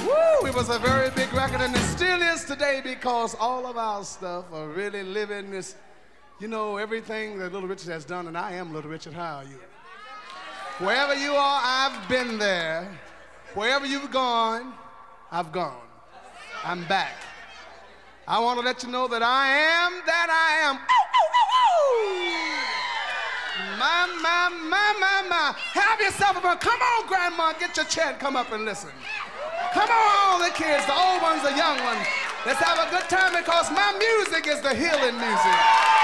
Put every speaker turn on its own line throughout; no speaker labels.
Woo! It was a very big record, and it still is today because all of our stuff are really living this, you know, everything that Little Richard has done, and I am Little Richard. How are you? Wherever you are, I've been there. Wherever you've gone, I've gone. I'm back. I want to let you know that I am that I am. My. Have yourself a fun. Come on, Grandma, get your chair and come up and listen. Come on, all the kids, the old ones, the young ones. Let's have a good time because my music is the healing music.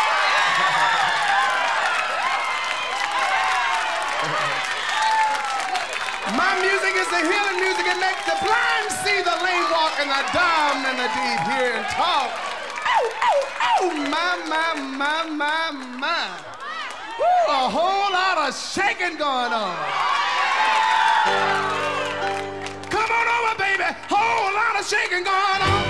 My music is the healing music. It makes the blind see, the lame walk, and the dumb and the deaf hear and talk. Oh, my. Woo, a whole lot of shaking going on. Come on over, baby. Whole lot of shaking going on.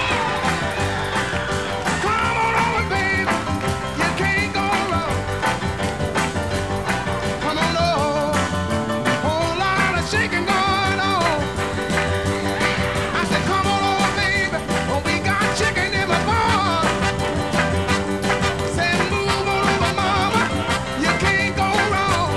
Come on over, baby. You can't go wrong. Come on over. Whole lot of shaking going on. I said, come on over, baby. Oh, we got chicken in my barn. Say, move on over, mama. You can't go wrong.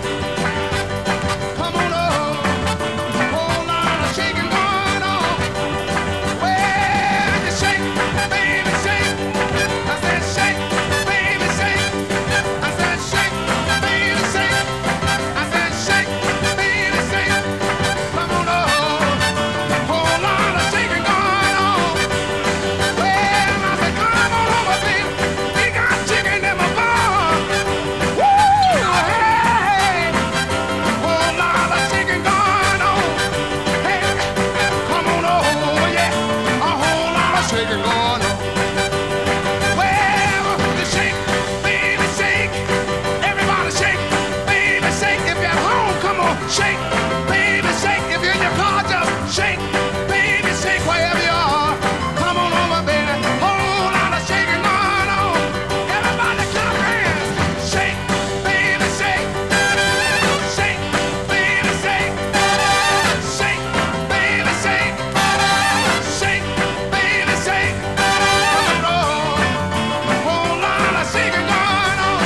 Come on over. Whole lot of shaking going on. Well, you shake, baby, shake. I said, shake, baby, shake. I said, shake, baby, shake. I said, shake, baby, shake. Come on over. Whole lot of shaking going on. Well, I said, come on over, baby. We got chicken in my barn. Woo! Hey! Whole lot of shaking going on. Hey! Come on over, yeah. A whole lot of shaking going on. Well, you shake, baby, shake. Everybody shake, baby, shake. If you're at home, come on, shake, baby, shake. If you're in your car, just shake, baby, shake. Wherever you are, come on over, baby. Whole lot of shaking going on. Everybody clap hands. Shake, baby, shake. Shake, baby, shake. Shake, baby, shake. Shake, baby, shake. Come on over. Whole lot of shaking going on.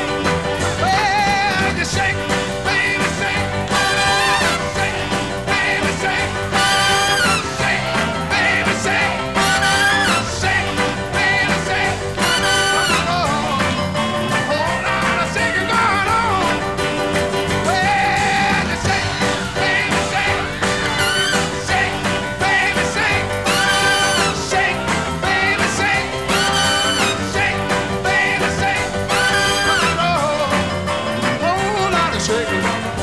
Well, you shake, baby, shake. Shake, baby, shake. Shake, baby, shake. Shake, baby, shake. Come on over. Whole lot of shaking going on. Well, you shake, baby, shake. Shake, baby, shake. Shake, baby, shake. Shake, baby, shake. Come on over. Whole lot of shaking.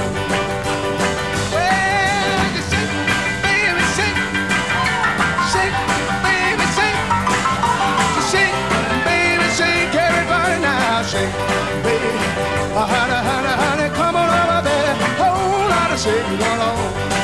Well, you shake, baby, shake. Shake, baby, shake. Shake, baby, shake. Everybody now, shake, baby. Honey, come on over there. Whole lot of shaking going on.